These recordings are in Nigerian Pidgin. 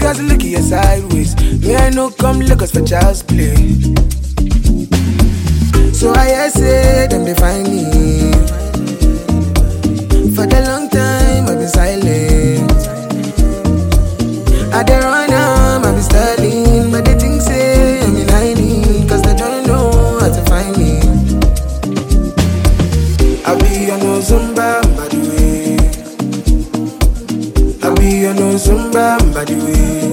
just look at you sideways. Me I no come Lagos for child's play. So I say them they find me. For the long time I've been silent. I dey run am, I be styling, but they think say I'm in hiding, cause they don't know how to find me. I be on no Zumba, by the way. I be on no Zumba, by the way.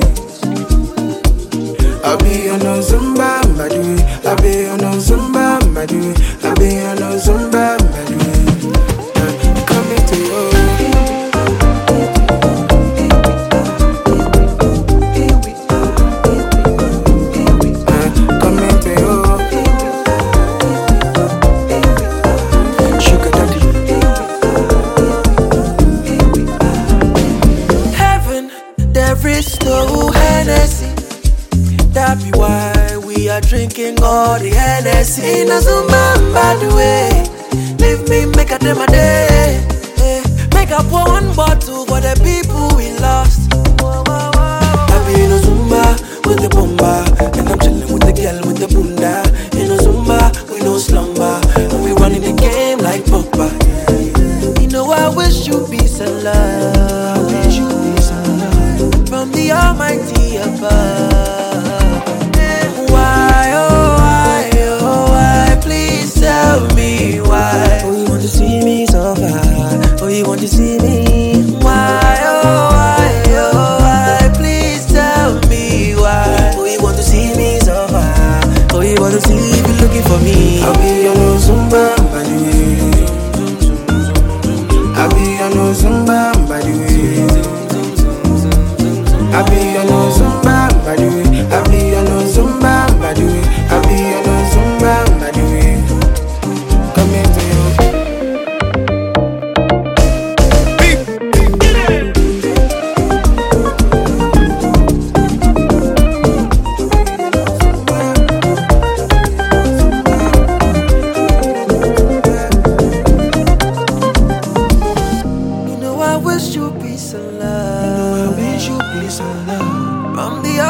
I be on no Zumba, by the way. I be on no Zumba, by the way. I be on no Zumba, by the way. Coming to you. That be why we are drinking all the Hennessy. In a Zumba, by the way. Leave me, make a day my day. Make up one bottle for the people we lost. I be in a Zumba with the bomba, and I'm chilling with the girl with the bunda. In a Zumba, we no slumber, and we running the game like Pogba. You know I wish you peace and love. From the Almighty above. Tell me why. Oh, you want to see me suffer? Oh, you want to see me? Why? Oh, why? Please tell me why. Oh, you want to see me suffer? Oh, you want to see me looking for me? I'll be on no Zumba, by the way. I'll be on no Zumba, by the way. I'll be on no Zumba, by the way. I'll be on no Zumba, by the way. I'll be on no Zumba, by the way. I wish you peace and love. From the